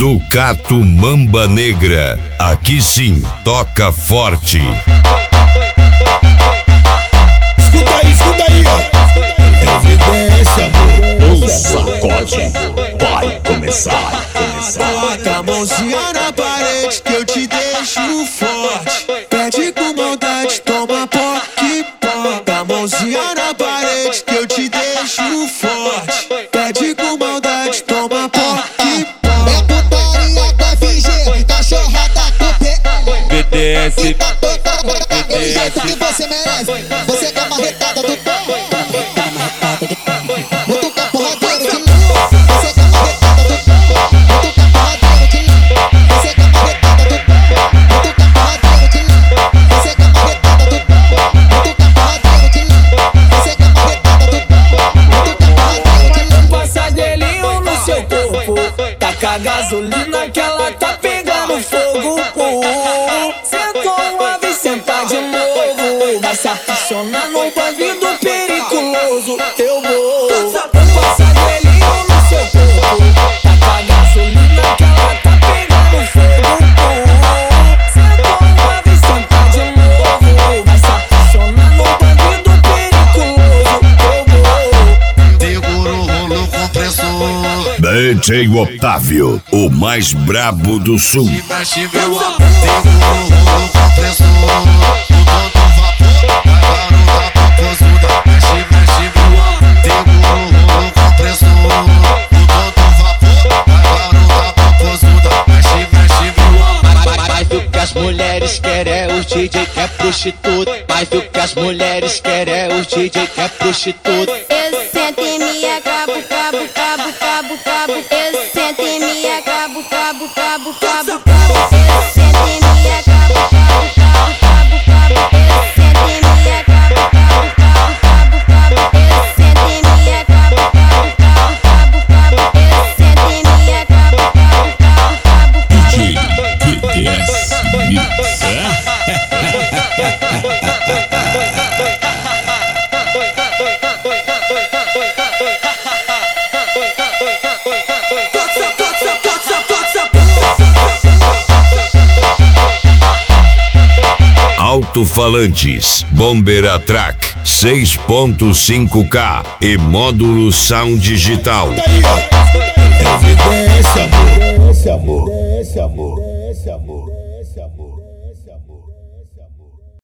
Sucato Mamba Negra, aqui sim, toca forte. Escuta aí, ó. Evidência, amor. O sacode vai começar. Bota a mãozinha na parede que eu te deixo forte. Pede com maldade, toma poque. Bota a mãozinha na parede que eu te deixo forte. Pede com maldade, toma poque. É putaria da FG, cachorrada do P. BTS, Aquele jeito que você merece. Você quer uma retada do pé. Mutuca porradeiro de novo. Você quer uma retada do pé. Mutuca porradeiro de novo. Você quer uma retada do pé. Mutuca porradeiro de novo. Você quer uma retada do pé. Mutuca porradeiro de novo. Você quer uma retada do pé. Mutuca porradeiro de novo. Passa gelinho no seu corpo. Taca a gasolina que ela tá pegando fogo. Sentou uma vez, senta de novo. Vai se aficionar no bandido periculoso. Eu vou passar gelinho no seu corpo. Taca a gasolina que ela tá pegando fogo. Sentou uma vez, senta de novo. Vai se aficionar no bandido periculoso. Eu vou. Segura o rolo compressor. DJ Otávio, o mais brabo do sul. Mexe meu amor. Segura o rolo compressor. O todo vapor vai garota popozuda. Mexe meu amor. Segura o rolo compressor. O todo vapor vai garota popozuda. Mexe meu amor. mais do que as mulheres querem é os DJ que é prostituta. Mais do que as mulheres querem é os DJ que é prostituta. Eu sento e me acabo, cabo. Eu sento e me acabo, cabo. Eu sento e me acabo, cabo. Eu sento e me acabo, cabo. Eu sento e me acabo, cabo. Eu sento e me acabo, cabo. DJ BTS Mix. Alto-falantes, Bomber Atrack 6.5K e módulo Sound Digital. Evidência, amor. Evidência, amor.